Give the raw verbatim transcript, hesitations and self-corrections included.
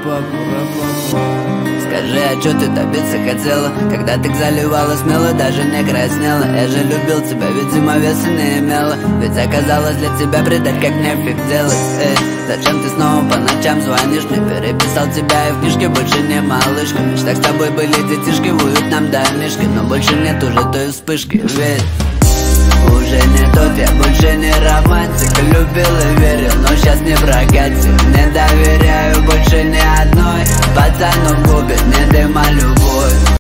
папу, про папу. Скажи, а чё ты добиться хотела? Когда ты заливала смело, даже не краснела. Я же любил тебя, ведь зима веса не имела. Ведь оказалось для тебя предать, как нефиг делать. Эй, зачем ты снова по ночам звонишь мне? Переписал тебя и в книжке больше не малышка. В мечтах с тобой были детишки, в уютном домишке, но больше нет уже той вспышки, ведь уже не тот, я больше не романтик. Любил и верил, но сейчас не прокатит. Не доверяю больше ни одной. Пацану губит не дыма любовь.